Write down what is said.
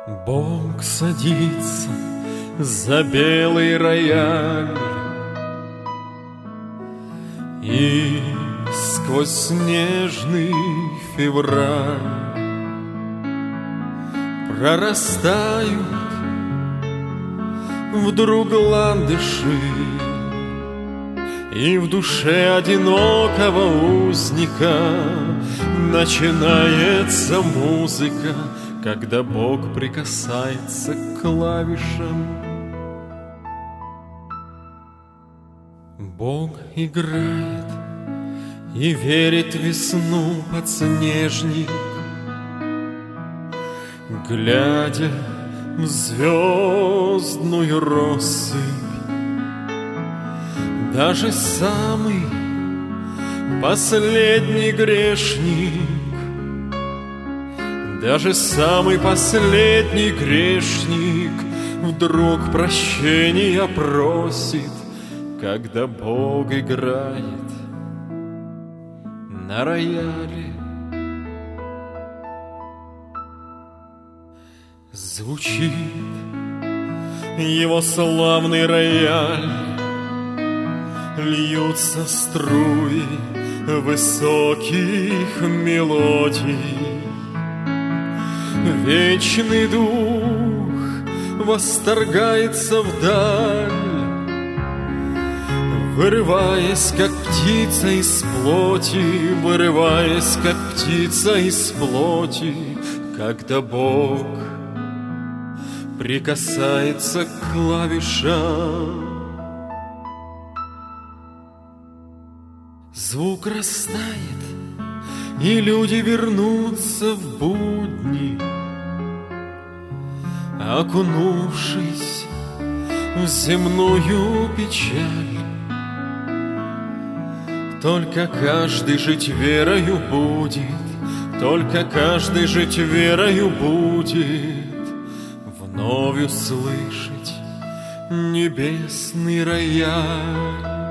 Бог садится за белый рояль, и сквозь снежный февраль прорастают вдруг ландыши, и в душе одинокого узника начинается музыка, когда Бог прикасается к клавишам. Бог играет и верит в весну подснежник, глядя в звездную россыпь. Даже самый последний грешник, даже самый последний грешник вдруг прощения просит, когда Бог играет на рояле. Звучит его славный рояль, льются струи высоких мелодий. Вечный дух восторгается вдаль, вырываясь, как птица из плоти, вырываясь, как птица из плоти, когда Бог прикасается к клавишам. Звук растает, и люди вернутся в будни, окунувшись в земную печаль. Только каждый жить верою будет, только каждый жить верою будет, вновь услышать небесный рояль.